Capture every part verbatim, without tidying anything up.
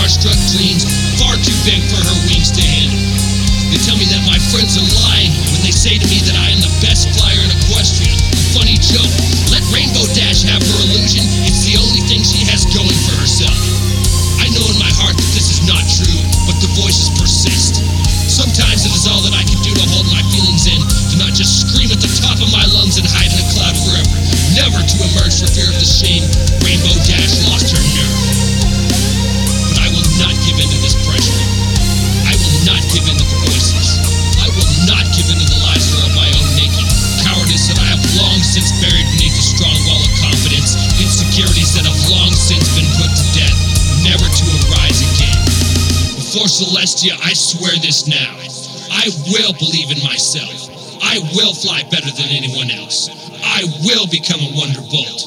starstruck dreams, far too big for her wings to handle. They tell me that my friends are lying when they say to me that I am the best flyer in Equestria. A funny joke. Let Rainbow Dash have her illusion. It's the only thing she has going for herself. I know in my heart that this is not true, but the voices persist. Sometimes it is all that I can do to hold my feelings in, to not just scream at the top of my lungs and hide in a cloud forever, never to emerge for fear of the shame. Rainbow Dash lost her nerve. But I will not give in to this pressure. I will not give in to the voices. I will not give in to the lies that are of my own making. Cowardice that I have long since buried beneath a strong wall of confidence. Insecurities that have long since been put to death, never to arise again. Before Celestia, I swear this now. I will believe in myself. I will fly better than anyone else. I will become a Wonderbolt.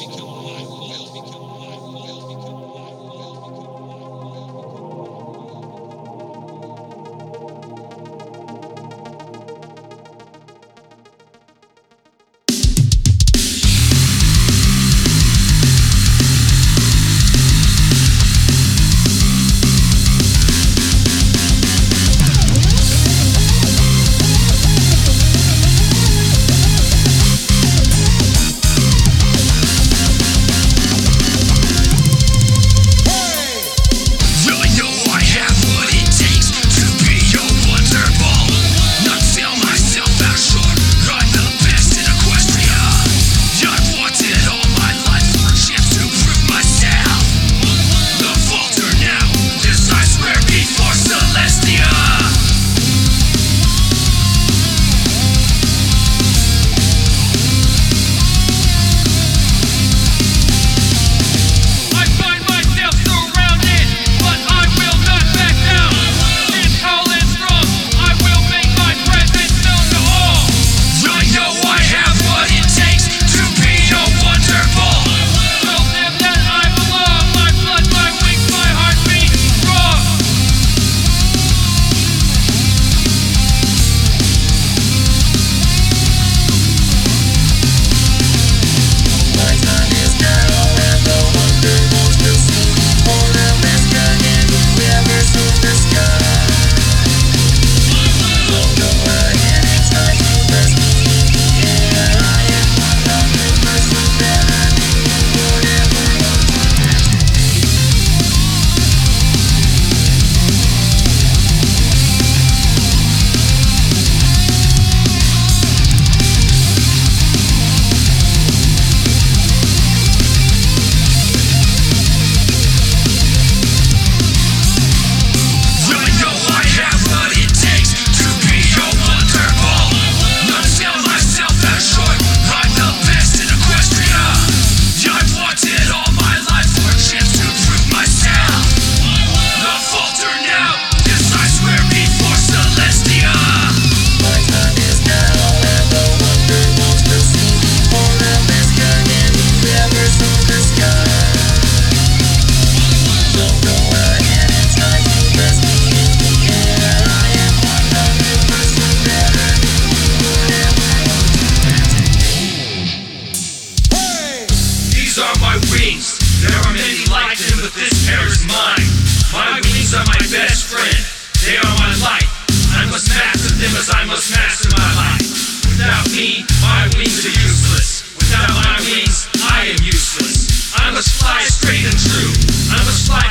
I must master my life. Without me, my wings are useless. Without my wings, I am useless. I must fly straight and true. I must fly